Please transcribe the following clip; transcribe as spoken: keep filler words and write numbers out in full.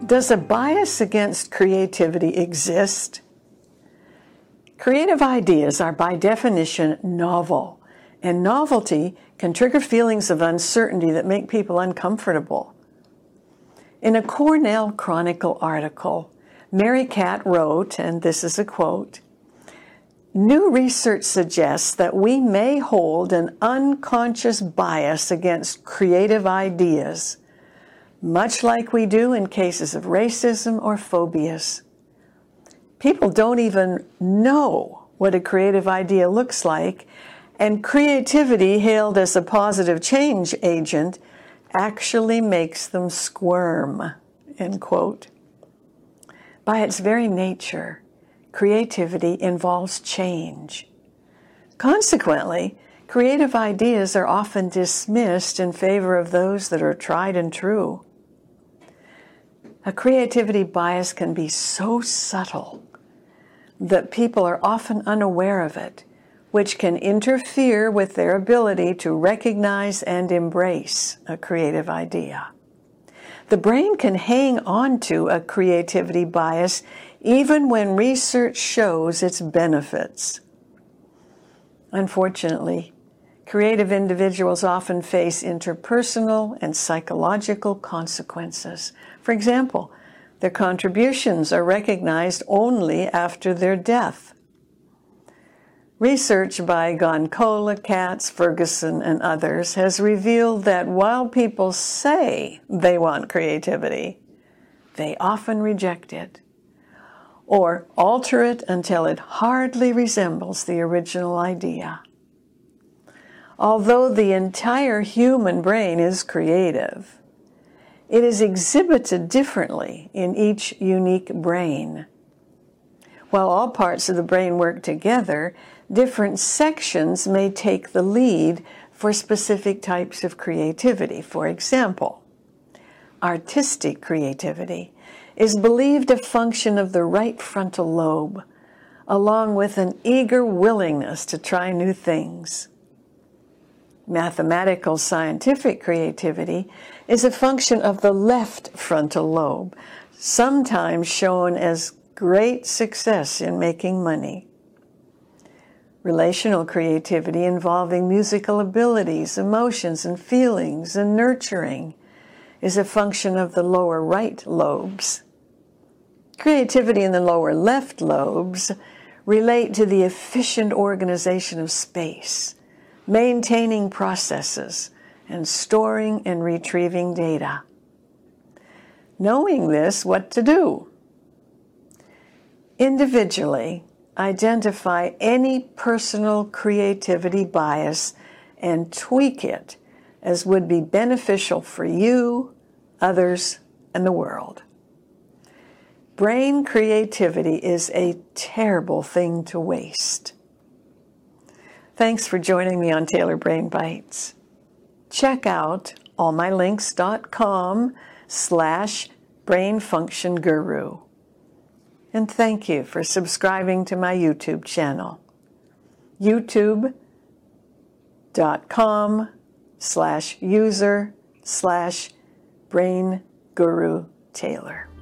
Does a bias against creativity exist? Creative ideas are by definition novel, and novelty can trigger feelings of uncertainty that make people uncomfortable. In a Cornell Chronicle article, Mary Cat wrote, and this is a quote, "New research suggests that we may hold an unconscious bias against creative ideas, much like we do in cases of racism or phobias. People don't even know what a creative idea looks like, and creativity, hailed as a positive change agent, actually makes them squirm," end quote. By its very nature, creativity involves change. Consequently, creative ideas are often dismissed in favor of those that are tried and true. A creativity bias can be so subtle that people are often unaware of it, which can interfere with their ability to recognize and embrace a creative idea. The brain can hang on to a creativity bias even when research shows its benefits. Unfortunately, creative individuals often face interpersonal and psychological consequences. For example, their contributions are recognized only after their death. Research by Goncola, Katz, Ferguson, and others has revealed that while people say they want creativity, they often reject it or alter it until it hardly resembles the original idea. Although the entire human brain is creative, it is exhibited differently in each unique brain. While all parts of the brain work together, different sections may take the lead for specific types of creativity. For example, artistic creativity is believed a function of the right frontal lobe, along with an eager willingness to try new things. Mathematical scientific creativity is a function of the left frontal lobe, sometimes shown as great success in making money. Relational creativity involving musical abilities, emotions and feelings, and nurturing is a function of the lower right lobes. Creativity in the lower left lobes relate to the efficient organization of space, maintaining processes, and storing and retrieving data. Knowing this, what to do? Individually, identify any personal creativity bias and tweak it as would be beneficial for you, others, and the world. Brain creativity is a terrible thing to waste. Thanks for joining me on Taylor Brain Bites. Check out allmylinks.com slash brain function guru. And thank you for subscribing to my YouTube channel, youtube.com slash user slash brain guru Taylor.